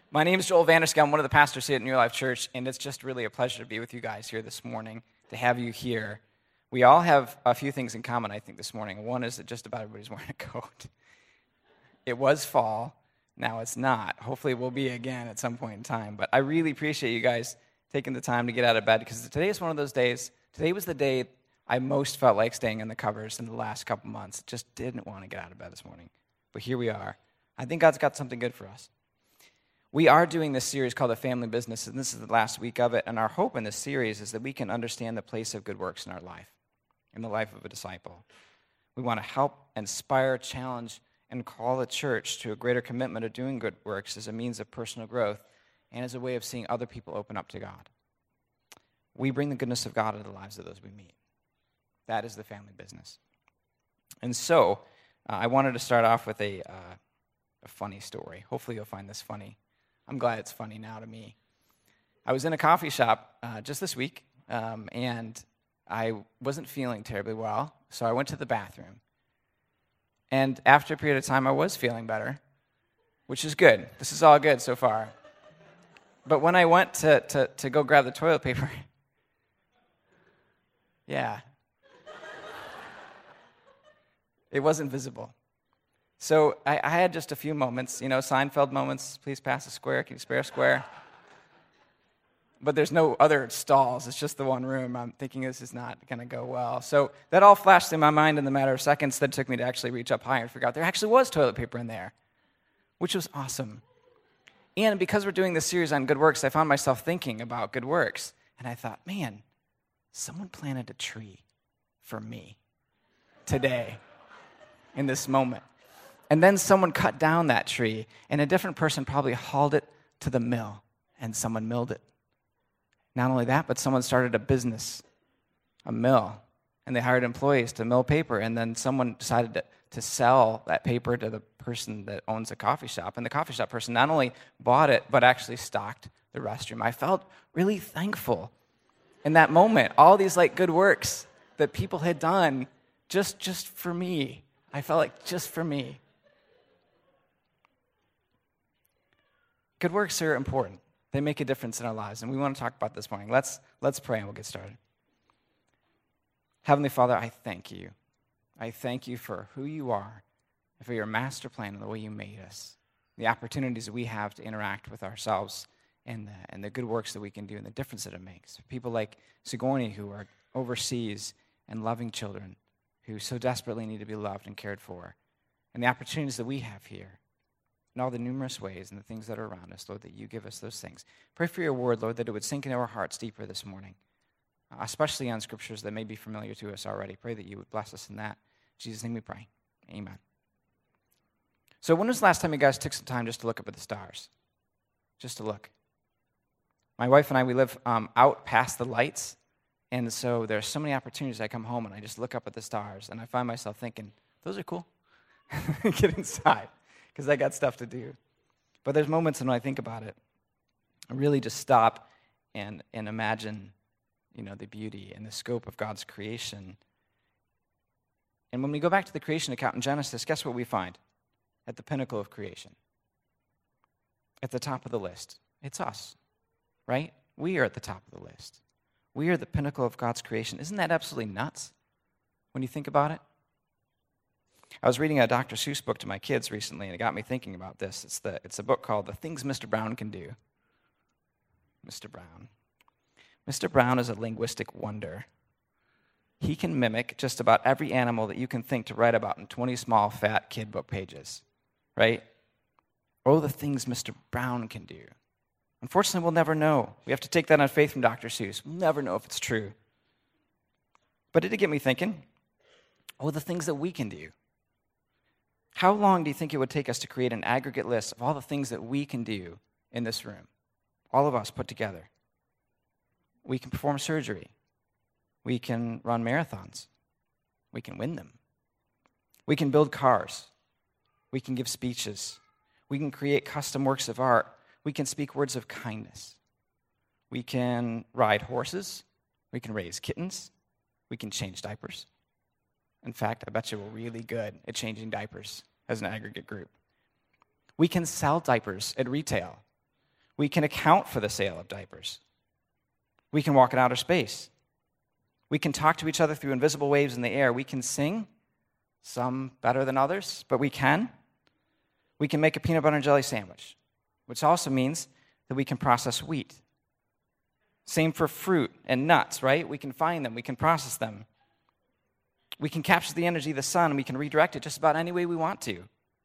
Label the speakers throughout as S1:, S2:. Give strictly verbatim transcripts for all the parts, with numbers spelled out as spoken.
S1: My name is Joel Vanderskel. I'm one of the pastors here at New Life Church, and it's just really a pleasure to be with you guys here this morning, to have you here. We all have a few things in common, I think, this morning. One is that just about everybody's wearing a coat. It was fall. Now it's not. Hopefully it will be again at some point in time. But I really appreciate you guys taking the time to get out of bed, because today is one of those days. Today was the day I most felt like staying in the covers in the last couple months. Just didn't want to get out of bed this morning. But here we are. I think God's got something good for us. We are doing this series called The Family Business, and this is the last week of it, and our hope in this series is that we can understand the place of good works in our life, in the life of a disciple. We want to help, inspire, challenge, and call the church to a greater commitment of doing good works as a means of personal growth and as a way of seeing other people open up to God. We bring the goodness of God into the lives of those we meet. That is the family business. And so, uh, I wanted to start off with a, uh, a funny story. Hopefully you'll find this funny. I'm glad it's funny now to me. I was in a coffee shop uh, just this week, um, and I wasn't feeling terribly well, so I went to the bathroom. And after a period of time, I was feeling better, which is good. This is all good so far. But when I went to, to, to go grab the toilet paper, yeah, it wasn't visible. So I, I had just a few moments, you know, Seinfeld moments. Please pass a square. Can you spare a square? But there's no other stalls. It's just the one room. I'm thinking this is not going to go well. So that all flashed through my mind in the matter of seconds. That took me to actually reach up higher and figure out there actually was toilet paper in there, which was awesome. And because we're doing this series on good works, I found myself thinking about good works. And I thought, man, someone planted a tree for me today in this moment. And then someone cut down that tree, and a different person probably hauled it to the mill, and someone milled it. Not only that, but someone started a business, a mill, and they hired employees to mill paper, and then someone decided to, to sell that paper to the person that owns a coffee shop, and the coffee shop person not only bought it, but actually stocked the restroom. I felt really thankful in that moment. All these like good works that people had done just, just for me. I felt like just for me. Good works are important. They make a difference in our lives, and we want to talk about this morning. Let's, let's pray, and we'll get started. Heavenly Father, I thank you. I thank you for who you are, and for your master plan and the way you made us, the opportunities that we have to interact with ourselves, and the, and the good works that we can do, and the difference that it makes. People like Sigourney, who are overseas and loving children, who so desperately need to be loved and cared for, and the opportunities that we have here, and all the numerous ways and the things that are around us, Lord, that you give us those things. Pray for your word, Lord, that it would sink into our hearts deeper this morning, uh, especially on scriptures that may be familiar to us already. Pray that you would bless us in that. In Jesus' name we pray. Amen. So when was the last time you guys took some time just to look up at the stars? Just to look. My wife and I, we live um, out past the lights, and so there's so many opportunities. I come home and I just look up at the stars, and I find myself thinking, those are cool. Get inside. Because I got stuff to do. But there's moments when I think about it, I really just stop and, and imagine, you know, the beauty and the scope of God's creation. And when we go back to the creation account in Genesis, guess what we find? At the pinnacle of creation. At the top of the list. It's us, right? We are at the top of the list. We are the pinnacle of God's creation. Isn't that absolutely nuts when you think about it? I was reading a Doctor Seuss book to my kids recently, and it got me thinking about this. It's the it's a book called The Things Mister Brown Can Do. Mister Brown. Mister Brown is a linguistic wonder. He can mimic just about every animal that you can think to write about in twenty small, fat kid book pages, right? Oh, the things Mister Brown can do. Unfortunately, we'll never know. We have to take that on faith from Doctor Seuss. We'll never know if it's true. But it did get me thinking, oh, the things that we can do. How long do you think it would take us to create an aggregate list of all the things that we can do in this room? All of us put together. We can perform surgery. We can run marathons. We can win them. We can build cars. We can give speeches. We can create custom works of art. We can speak words of kindness. We can ride horses. We can raise kittens. We can change diapers. In fact, I bet you we're really good at changing diapers as an aggregate group. We can sell diapers at retail. We can account for the sale of diapers. We can walk in outer space. We can talk to each other through invisible waves in the air. We can sing, some better than others, but we can. We can make a peanut butter and jelly sandwich, which also means that we can process wheat. Same for fruit and nuts, right? We can find them. We can process them. We can capture the energy of the sun, and we can redirect it just about any way we want to.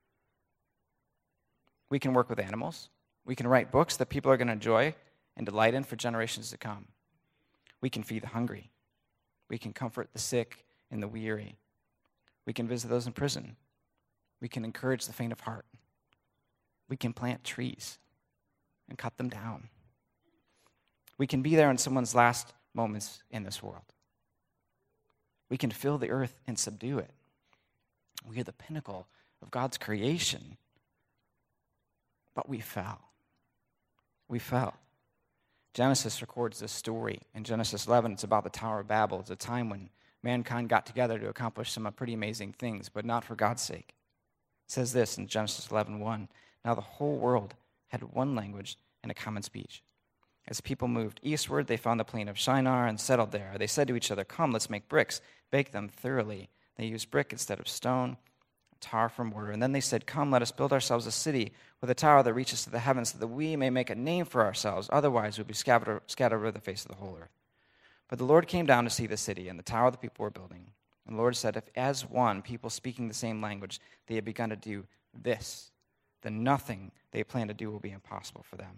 S1: We can work with animals. We can write books that people are going to enjoy and delight in for generations to come. We can feed the hungry. We can comfort the sick and the weary. We can visit those in prison. We can encourage the faint of heart. We can plant trees and cut them down. We can be there in someone's last moments in this world. We can fill the earth and subdue it. We are the pinnacle of God's creation. But we fell. We fell. Genesis records this story. In Genesis eleven, it's about the Tower of Babel. It's a time when mankind got together to accomplish some pretty amazing things, but not for God's sake. It says this in Genesis eleven one. Now the whole world had one language and a common speech. As people moved eastward, they found the plain of Shinar and settled there. They said to each other, "Come, let's make bricks, bake them thoroughly." They used brick instead of stone, tar for mortar. And then they said, "Come, let us build ourselves a city with a tower that reaches to the heavens, so that we may make a name for ourselves. Otherwise, we'll be scattered, scattered over the face of the whole earth." But the Lord came down to see the city and the tower the people were building. And the Lord said, "If as one, people speaking the same language, they have begun to do this, then nothing they plan to do will be impossible for them.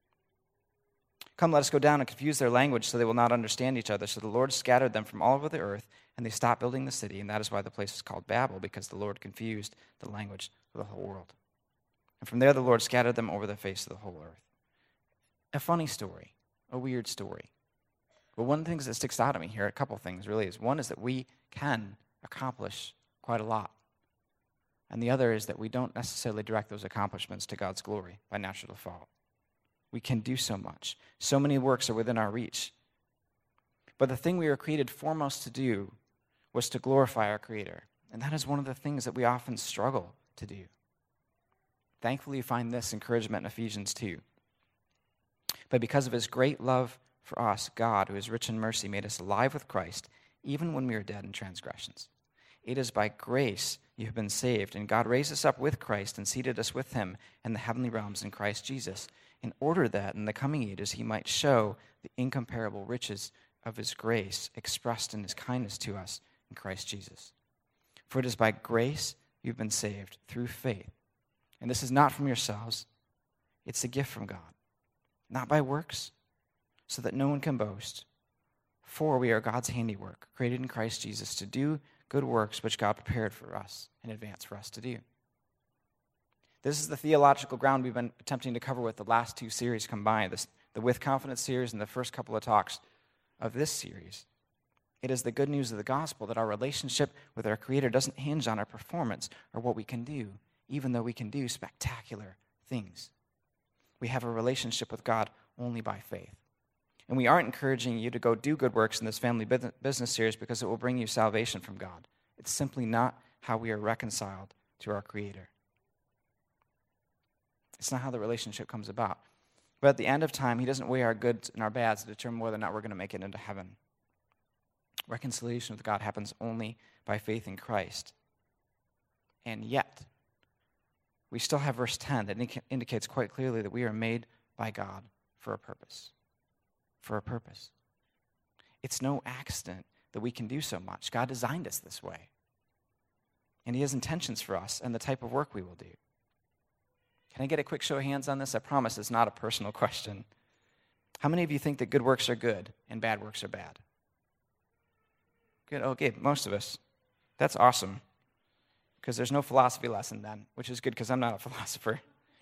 S1: Come, let us go down and confuse their language so they will not understand each other." So the Lord scattered them from all over the earth, and they stopped building the city, and that is why the place is called Babel, because the Lord confused the language of the whole world. And from there the Lord scattered them over the face of the whole earth. A funny story, a weird story. But one of the things that sticks out at me here, a couple things really, is one is that we can accomplish quite a lot. And the other is that we don't necessarily direct those accomplishments to God's glory by natural default. We can do so much. So many works are within our reach. But the thing we were created foremost to do was to glorify our Creator. And that is one of the things that we often struggle to do. Thankfully, you find this encouragement in Ephesians two. But because of his great love for us, God, who is rich in mercy, made us alive with Christ, even when we were dead in transgressions. It is by grace you have been saved, and God raised us up with Christ and seated us with him in the heavenly realms in Christ Jesus, in order that in the coming ages he might show the incomparable riches of his grace expressed in his kindness to us in Christ Jesus. For it is by grace you've been saved through faith. And this is not from yourselves, it's a gift from God, not by works, so that no one can boast. For we are God's handiwork, created in Christ Jesus to do good works which God prepared for us in advance for us to do. This is the theological ground we've been attempting to cover with the last two series combined, this, the With Confidence series and the first couple of talks of this series. It is the good news of the gospel that our relationship with our Creator doesn't hinge on our performance or what we can do, even though we can do spectacular things. We have a relationship with God only by faith. And we aren't encouraging you to go do good works in this family business series because it will bring you salvation from God. It's simply not how we are reconciled to our Creator. It's not how the relationship comes about. But at the end of time, he doesn't weigh our goods and our bads to determine whether or not we're going to make it into heaven. Reconciliation with God happens only by faith in Christ. And yet, we still have verse ten that indicates quite clearly that we are made by God for a purpose. For a purpose. It's no accident that we can do so much. God designed us this way. And he has intentions for us and the type of work we will do. Can I get a quick show of hands on this? I promise it's not a personal question. How many of you think that good works are good and bad works are bad? Good, okay, most of us. That's awesome. Because there's no philosophy lesson then, which is good because I'm not a philosopher.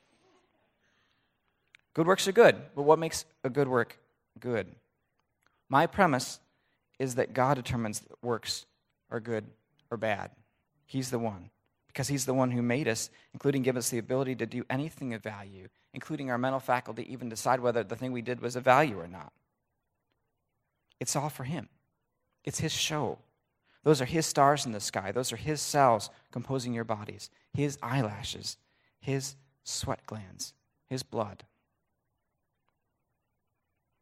S1: Good works are good, but what makes a good work good? My premise is that God determines that works are good or bad. He's the one. Because he's the one who made us, including give us the ability to do anything of value, including our mental faculty, even decide whether the thing we did was of value or not. It's all for him. It's his show. Those are his stars in the sky. Those are his cells composing your bodies, his eyelashes, his sweat glands, his blood.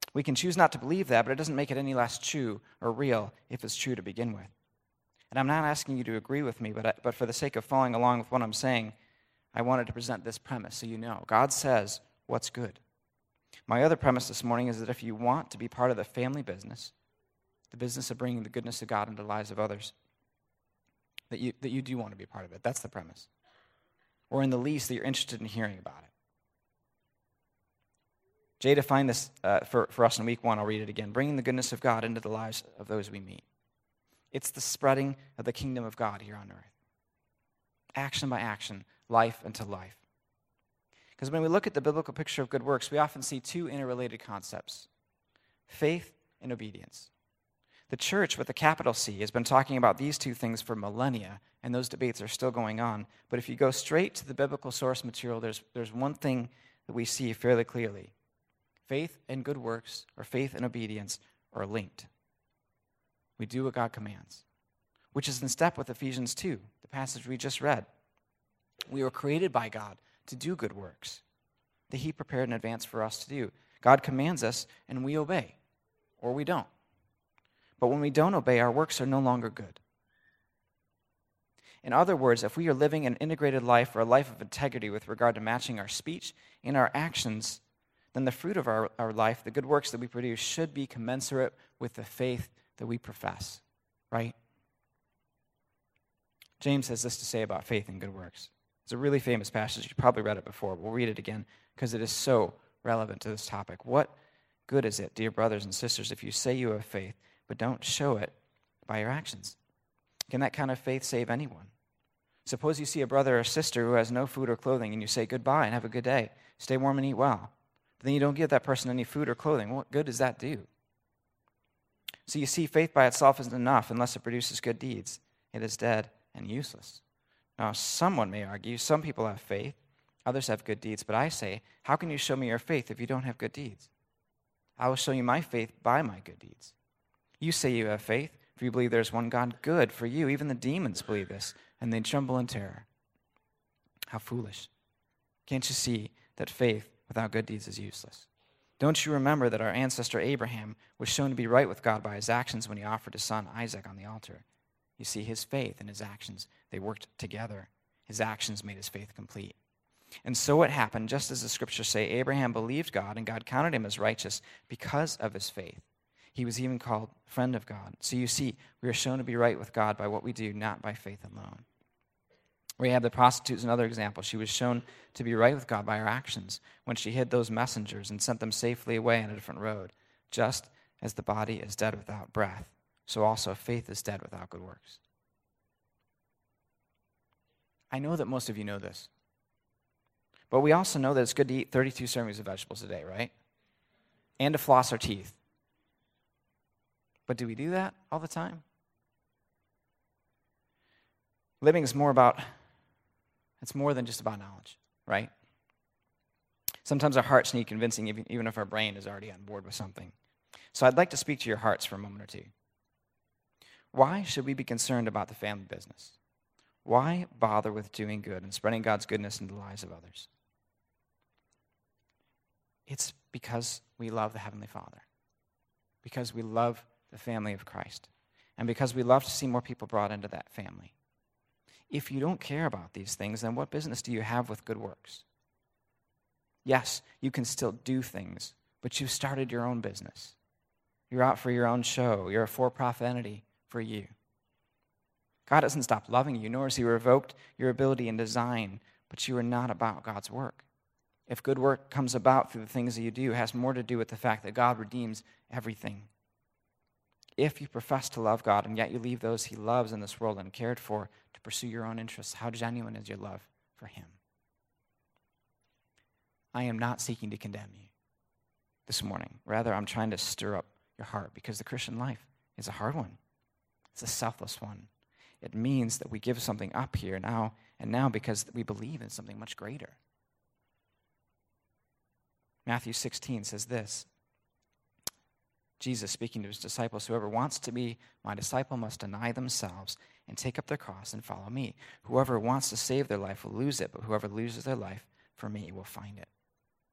S1: We can choose not to believe that, but it doesn't make it any less true or real if it's true to begin with. And I'm not asking you to agree with me, but, I, but for the sake of following along with what I'm saying, I wanted to present this premise so you know. God says what's good. My other premise this morning is that if you want to be part of the family business, the business of bringing the goodness of God into the lives of others, that you, that you do want to be part of it. That's the premise. Or in the least, that you're interested in hearing about it. Jay defined this uh, for, for us in week one. I'll read it again. Bringing the goodness of God into the lives of those we meet. It's the spreading of the kingdom of God here on earth. Action by action, life unto life. Because when we look at the biblical picture of good works, we often see two interrelated concepts, faith and obedience. The church, with a capital C, has been talking about these two things for millennia, and those debates are still going on. But if you go straight to the biblical source material, there's, there's one thing that we see fairly clearly. Faith and good works, or faith and obedience, are linked. We do what God commands, which is in step with Ephesians two, the passage we just read. We were created by God to do good works that he prepared in advance for us to do. God commands us, and we obey, or we don't. But when we don't obey, our works are no longer good. In other words, if we are living an integrated life or a life of integrity with regard to matching our speech and our actions, then the fruit of our, our life, the good works that we produce, should be commensurate with the faith that we profess, right? James has this to say about faith and good works. It's a really famous passage. You've probably read it before, but we'll read it again because it is so relevant to this topic. What good is it, dear brothers and sisters, if you say you have faith, but don't show it by your actions? Can that kind of faith save anyone? Suppose you see a brother or sister who has no food or clothing, and you say goodbye and have a good day. Stay warm and eat well. But then you don't give that person any food or clothing. What good does that do? So you see, faith by itself isn't enough unless it produces good deeds. It is dead and useless. Now, someone may argue, some people have faith, others have good deeds, but I say, how can you show me your faith if you don't have good deeds? I will show you my faith by my good deeds. You say you have faith, for you believe there is one God. Good for you. Even the demons believe this, and they tremble in terror. How foolish. Can't you see that faith without good deeds is useless? Don't you remember that our ancestor Abraham was shown to be right with God by his actions when he offered his son Isaac on the altar? You see, his faith and his actions, they worked together. His actions made his faith complete. And so it happened, just as the scriptures say, Abraham believed God, and God counted him as righteous because of his faith. He was even called friend of God. So you see, we are shown to be right with God by what we do, not by faith alone. Rahab the prostitute is another example. She was shown to be right with God by her actions when she hid those messengers and sent them safely away on a different road. Just as the body is dead without breath, so also faith is dead without good works. I know that most of you know this, but we also know that it's good to eat thirty-two servings of vegetables a day, right? And to floss our teeth. But do we do that all the time? Living is more about, it's more than just about knowledge, right? Sometimes our hearts need convincing, even, even if our brain is already on board with something. So I'd like to speak to your hearts for a moment or two. Why should we be concerned about the family business? Why bother with doing good and spreading God's goodness into the lives of others? It's because we love the Heavenly Father, because we love the family of Christ, and because we love to see more people brought into that family. If you don't care about these things, then what business do you have with good works? Yes, you can still do things, but you've started your own business. You're out for your own show. You're a for-profit entity for you. God doesn't stop loving you, nor has he revoked your ability and design, but you are not about God's work. If good work comes about through the things that you do, it has more to do with the fact that God redeems everything. If you profess to love God and yet you leave those he loves in this world uncared for to pursue your own interests, how genuine is your love for him? I am not seeking to condemn you this morning. Rather, I'm trying to stir up your heart, because the Christian life is a hard one. It's a selfless one. It means that we give something up here now and now because we believe in something much greater. Matthew sixteen says this. Jesus speaking to his disciples, whoever wants to be my disciple must deny themselves and take up their cross and follow me. Whoever wants to save their life will lose it, but whoever loses their life for me will find it.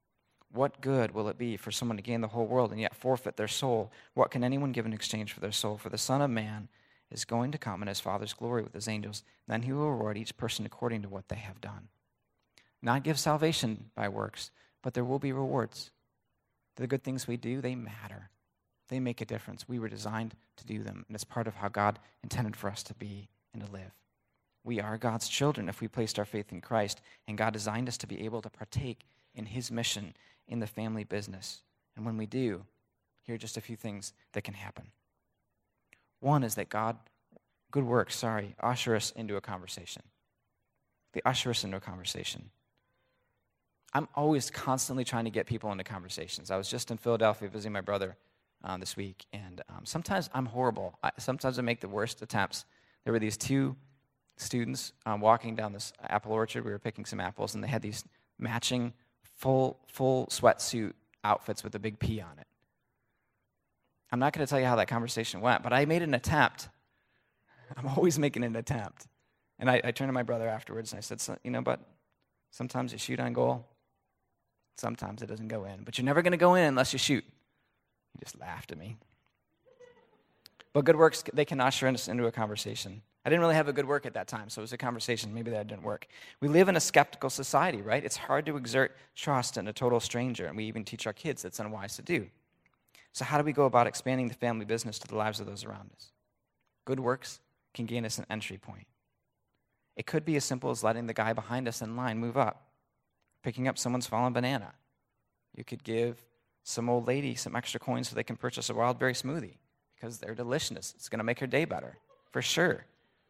S1: What good will it be for someone to gain the whole world and yet forfeit their soul? What can anyone give in exchange for their soul? For the Son of Man is going to come in his Father's glory with his angels. Then he will reward each person according to what they have done. Not give salvation by works, but there will be rewards. The good things we do, they matter. They make a difference. We were designed to do them, and it's part of how God intended for us to be and to live. We are God's children if we placed our faith in Christ, and God designed us to be able to partake in his mission in the family business. And when we do, here are just a few things that can happen. One is that God, good works, sorry, usher us into a conversation. They usher us into a conversation. I'm always constantly trying to get people into conversations. I was just in Philadelphia visiting my brother um, this week, and um, sometimes I'm horrible. I, sometimes I make the worst attempts. There were these two students um, walking down this apple orchard. We were picking some apples, and they had these matching full full sweatsuit outfits with a big P on it. I'm not going to tell you how that conversation went, but I made an attempt. I'm always making an attempt. And I, I turned to my brother afterwards, and I said, so, you know, but sometimes you shoot on goal. Sometimes it doesn't go in. But you're never going to go in unless you shoot. He just laughed at me. But good works, they can usher us into a conversation. I didn't really have a good work at that time, so it was a conversation. Maybe that didn't work. We live in a skeptical society, right? It's hard to exert trust in a total stranger, and we even teach our kids that's unwise to do. So how do we go about expanding the family business to the lives of those around us? Good works can gain us an entry point. It could be as simple as letting the guy behind us in line move up, picking up someone's fallen banana. You could give some old lady some extra coins so they can purchase a wild berry smoothie because they're delicious. It's going to make her day better, for sure.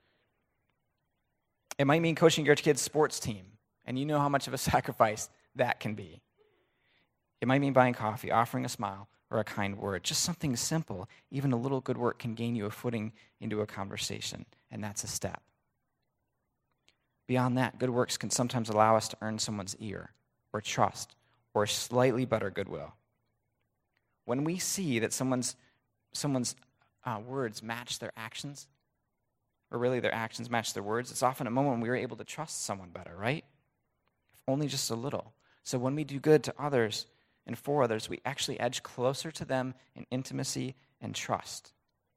S1: It might mean coaching your kid's sports team, and you know how much of a sacrifice that can be. It might mean buying coffee, offering a smile, or a kind word. Just something simple. Even a little good work can gain you a footing into a conversation, and that's a step. Beyond that, good works can sometimes allow us to earn someone's ear, or trust, or slightly better goodwill. When we see that someone's, someone's uh, words match their actions, or really their actions match their words, it's often a moment when we are able to trust someone better, right? If only just a little. So when we do good to others and for others, we actually edge closer to them in intimacy and trust.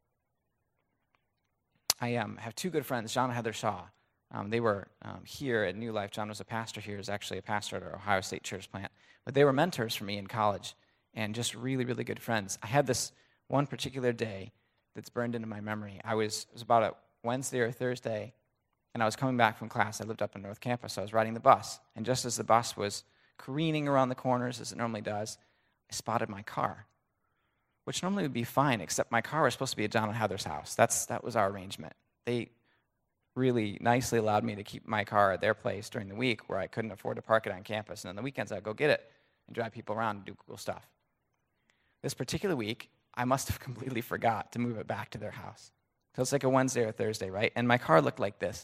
S1: I um, have two good friends, John and Heather Shaw. Um, they were um, here at New Life. John was a pastor here. He was actually a pastor at our Ohio State Church plant. But they were mentors for me in college and just really, really good friends. I had this one particular day that's burned into my memory. I was, it was about a Wednesday or Thursday, and I was coming back from class. I lived up in North Campus, so I was riding the bus. And just as the bus was careening around the corners, as it normally does, I spotted my car, which normally would be fine, except my car was supposed to be at John and Heather's house. That's That was our arrangement. They really nicely allowed me to keep my car at their place during the week where I couldn't afford to park it on campus. And on the weekends, I'd go get it and drive people around and do cool stuff. This particular week, I must have completely forgot to move it back to their house. So it's like a Wednesday or Thursday, right? And my car looked like this.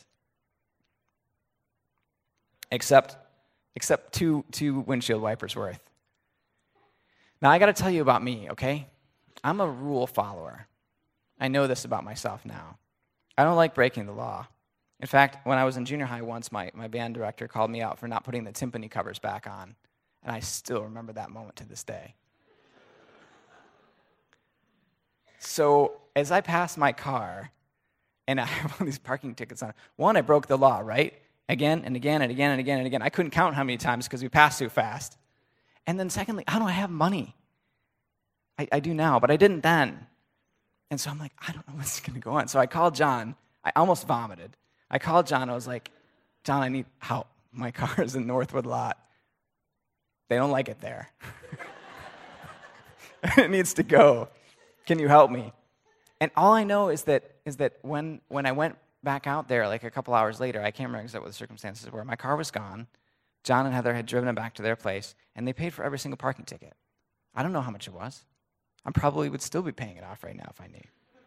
S1: Except, except two, two windshield wipers worth. Now, I got to tell you about me, okay? I'm a rule follower. I know this about myself now. I don't like breaking the law. In fact, when I was in junior high once, my, my band director called me out for not putting the timpani covers back on. And I still remember that moment to this day. So as I passed my car, and I have all these parking tickets on it, one, I broke the law, right? Again and again and again and again and again. I couldn't count how many times because we passed too fast. And then secondly, I don't have money. I, I do now, but I didn't then. And so I'm like, I don't know what's going to go on. So I called John. I almost vomited. I called John. I was like, John, I need help. My car is in Northwood Lot. They don't like it there. It needs to go. Can you help me? And all I know is that is that when, when I went back out there, like a couple hours later, I can't remember exactly what the circumstances were, my car was gone. John and Heather had driven it back to their place, and they paid for every single parking ticket. I don't know how much it was. I probably would still be paying it off right now if I knew.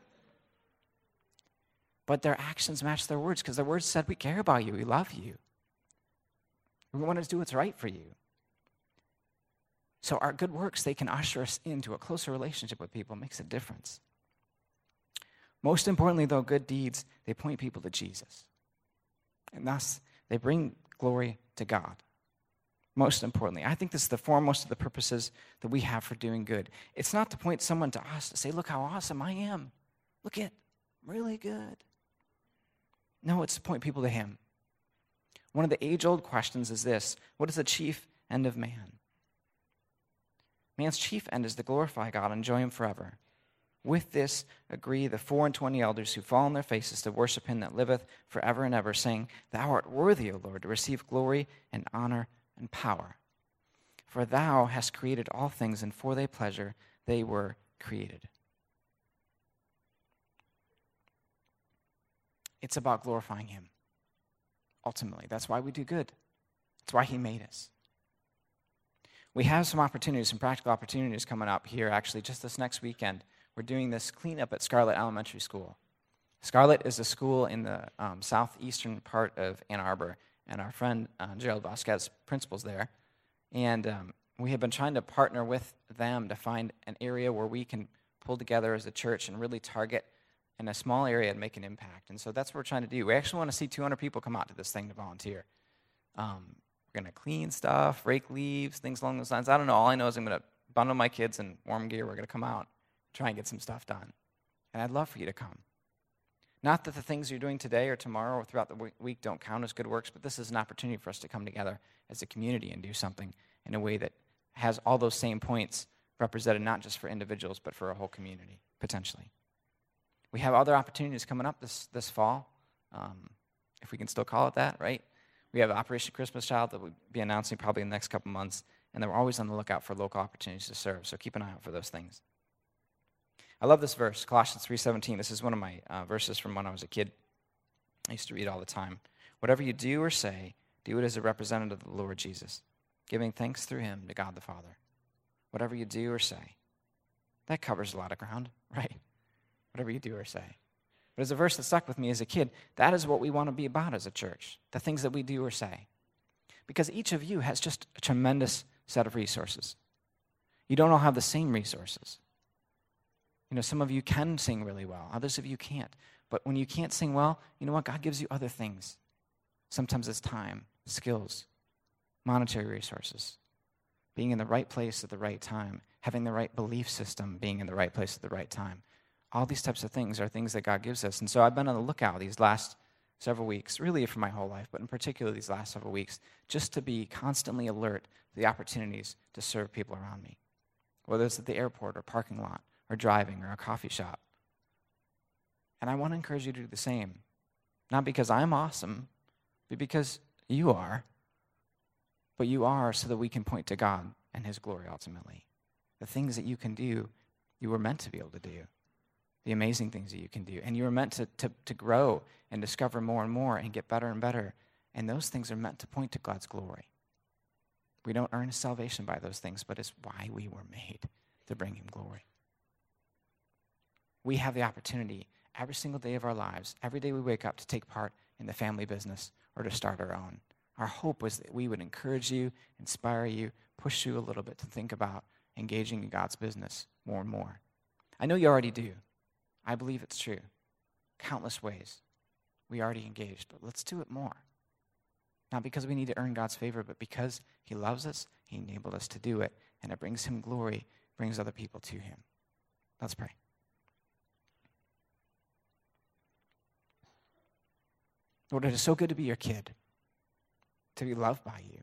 S1: But their actions match their words, because their words said, we care about you, we love you. We want to do what's right for you. So our good works, they can usher us into a closer relationship with people. It makes a difference. Most importantly, though, good deeds, they point people to Jesus. And thus, they bring glory to God. Most importantly, I think this is the foremost of the purposes that we have for doing good. It's not to point someone to us to say, look how awesome I am. Look at, really good. No, it's to point people to him. One of the age-old questions is this: what is the chief end of man? Man's chief end is to glorify God and enjoy him forever. With this agree the four and twenty elders who fall on their faces to worship him that liveth forever and ever, saying, Thou art worthy, O Lord, to receive glory and honor and power. For thou hast created all things, and for thy pleasure they were created. It's about glorifying him. Ultimately, that's why we do good. That's why he made us. We have some opportunities, some practical opportunities coming up here, actually, just this next weekend. We're doing this cleanup at Scarlett Elementary School. Scarlett is a school in the um, southeastern part of Ann Arbor, and our friend uh, Gerald Vasquez, principal's there. And um, we have been trying to partner with them to find an area where we can pull together as a church and really target in a small area and make an impact. And so that's what we're trying to do. We actually want to see two hundred people come out to this thing to volunteer. Um, we're going to clean stuff, rake leaves, things along those lines. I don't know. All I know is I'm going to bundle my kids in warm gear. We're going to come out, try and get some stuff done. And I'd love for you to come. Not that the things you're doing today or tomorrow or throughout the week don't count as good works, but this is an opportunity for us to come together as a community and do something in a way that has all those same points represented, not just for individuals, but for a whole community, potentially. We have other opportunities coming up this, this fall, um, if we can still call it that, right? We have Operation Christmas Child that we'll be announcing probably in the next couple months, and then we're always on the lookout for local opportunities to serve, so keep an eye out for those things. I love this verse, Colossians three seventeen. This is one of my uh, verses from when I was a kid. I used to read all the time. Whatever you do or say, do it as a representative of the Lord Jesus, giving thanks through him to God the Father. Whatever you do or say. That covers a lot of ground, right? Whatever you do or say. But as a verse that stuck with me as a kid, that is what we want to be about as a church, the things that we do or say. Because each of you has just a tremendous set of resources. You don't all have the same resources. You know, some of you can sing really well. Others of you can't. But when you can't sing well, you know what? God gives you other things. Sometimes it's time, skills, monetary resources, being in the right place at the right time, having the right belief system, being in the right place at the right time. All these types of things are things that God gives us. And so I've been on the lookout these last several weeks, really for my whole life, but in particular these last several weeks, just to be constantly alert to the opportunities to serve people around me, whether it's at the airport or parking lot or driving or a coffee shop. And I want to encourage you to do the same, not because I'm awesome, but because you are, but you are so that we can point to God and his glory ultimately. The things that you can do, you were meant to be able to do. The amazing things that you can do. And you were meant to, to, to grow and discover more and more and get better and better. And those things are meant to point to God's glory. We don't earn salvation by those things, but it's why we were made, to bring him glory. We have the opportunity every single day of our lives, every day we wake up, to take part in the family business or to start our own. Our hope was that we would encourage you, inspire you, push you a little bit to think about engaging in God's business more and more. I know you already do. I believe it's true. Countless ways. We already engaged, but let's do it more. Not because we need to earn God's favor, but because he loves us, he enabled us to do it, and it brings him glory, brings other people to him. Let's pray. Lord, it is so good to be your kid, to be loved by you,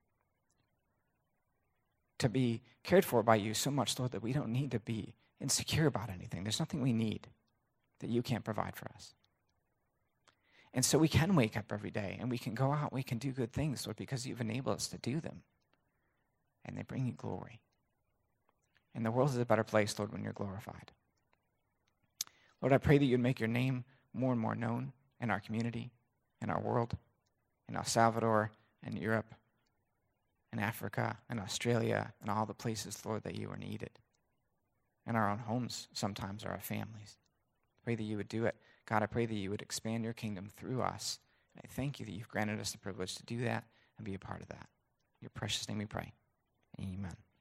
S1: to be cared for by you so much, Lord, that we don't need to be insecure about anything. There's nothing we need that you can't provide for us. And so we can wake up every day and we can go out, we can do good things, Lord, because you've enabled us to do them. And they bring you glory. And the world is a better place, Lord, when you're glorified. Lord, I pray that you'd make your name more and more known in our community, in our world, in El Salvador, in Europe, in Africa, in Australia, and all the places, Lord, that you are needed. In our own homes sometimes, or our families. Pray that you would do it. God, I pray that you would expand your kingdom through us. And I thank you that you've granted us the privilege to do that and be a part of that. In your precious name we pray. Amen.